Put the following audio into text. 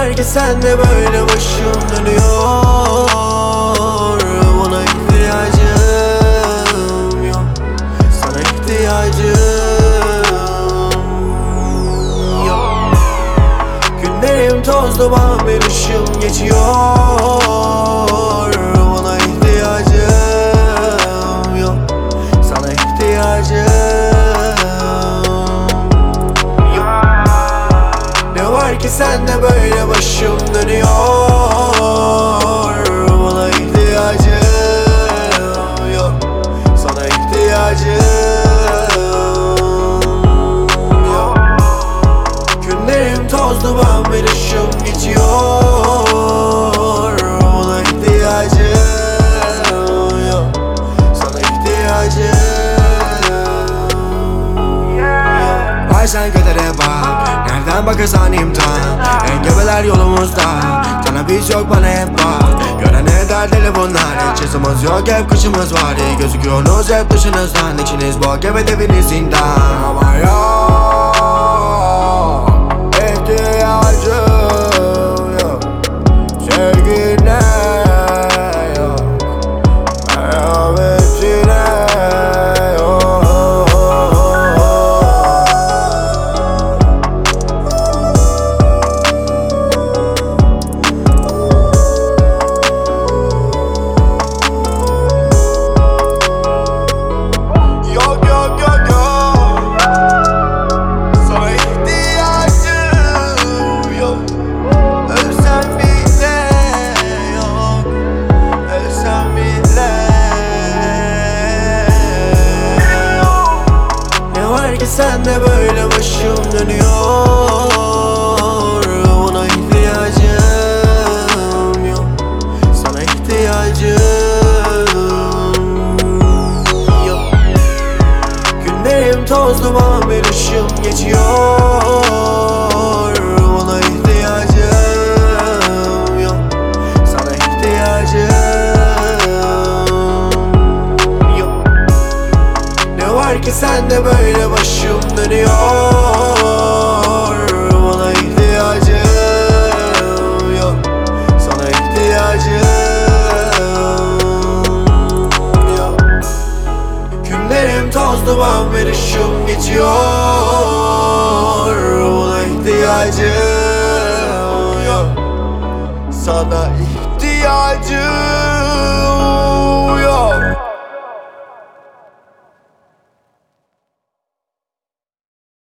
var ki sende böyle başım dönüyor? Bana ihtiyacım yok, sana ihtiyacım yok. Günlerim toz duman bir ışım geçiyor. Bana ihtiyacım yok, sana ihtiyacım yok. Ne var ki sende böyle başım dönüyor? Bana ihtiyacım yok, sana ihtiyacım yok. Günlerim toz duman bir ışım geçiyor. Bana ihtiyacım yok, sana ihtiyacım yok. Ay sen kadere bak, nereden bakarsan imtihan. Engebeler yolumuzda, sana biz yok bana hep bak. Görene derdeli bunlar, hiç yazımız yok hep kışımız var. İyi gözüküyorsunuz hep dışınızdan, içiniz bok evet eviniz zindan. Ama yok, ihtiyacım yok, sevgine yok, merhametine yok. Yok yok yok yok, sana ihtiyacım yok. Ölsem bile yok, ölsem bile yok. Ne var ki sende böyle başım dönüyor? Bana ihtiyacım yok, sana ihtiyacım yok. Günlerim toz duman bir ışım geçiyor. Bana ihtiyacım yok, sana ihtiyacım yok. Ne var ki sende böyle başım dönüyor? Bana ihtiyacım yok, sana ihtiyacım yok. Günlerim toz duman bir ışım geçiyor. Bana ihtiyacım yok, sana ihtiyacım